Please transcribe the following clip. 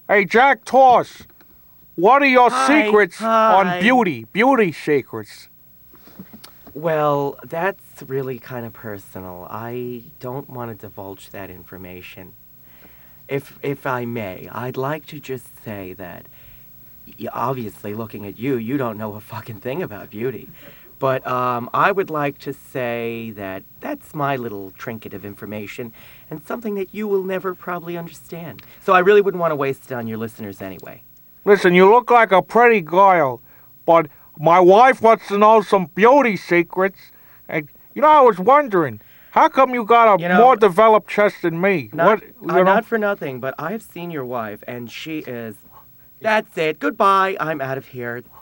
Hey, Jack Toss, what are your secrets on hi. beauty secrets? Well, that's really kind of personal. I don't want to divulge that information. If I may, I'd like to just say that obviously looking at you, you don't know a fucking thing about beauty. But I would like to say that that's my little trinket of information and something that you will never probably understand. So I really wouldn't want to waste it on your listeners anyway. Listen, you look like a pretty girl, but my wife wants to know some beauty secrets. And, I was wondering, how come you got a You know, more developed chest than me? Not for nothing, but I've seen your wife, and she is. That's it. Goodbye. I'm out of here.